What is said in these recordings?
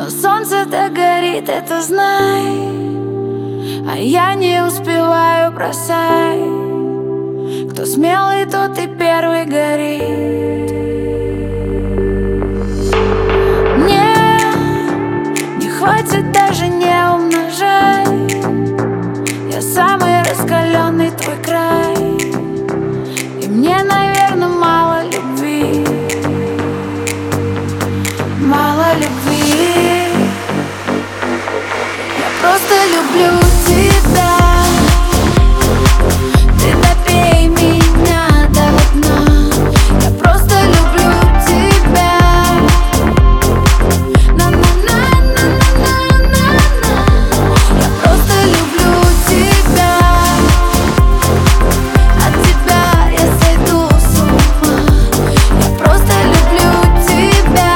Но солнце-то горит, это знай, а я не успеваю, бросай. Кто смелый, тот и первый горит. Мне не хватит, даже не умножай. Я самый раскаленный твой край, и мне, наверное, мало любви. Мало любви. Я просто люблю тебя. Ты допей меня до дна. Я просто люблю тебя. На-на-на-на-на-на-на-на. Я просто люблю тебя. От тебя я сойду с ума. Я просто люблю тебя.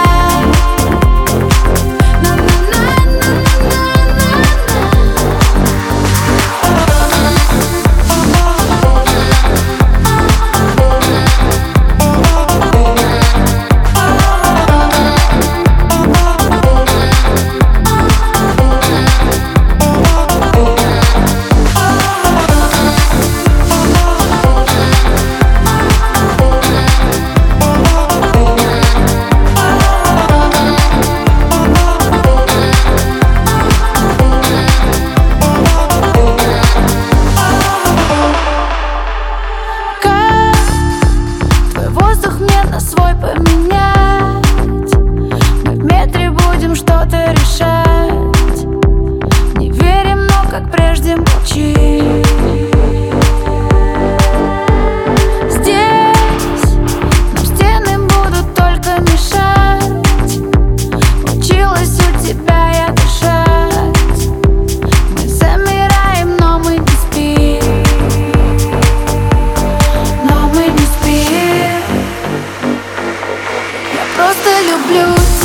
Свой поменять. Мы в метре будем что-то решать. Не верим, но как прежде молчим. Здесь нам стены будут только мешать. Училась у тебя я дышать. Мы замираем, но мы не спим. Но мы не спим. Я просто люблю тебя.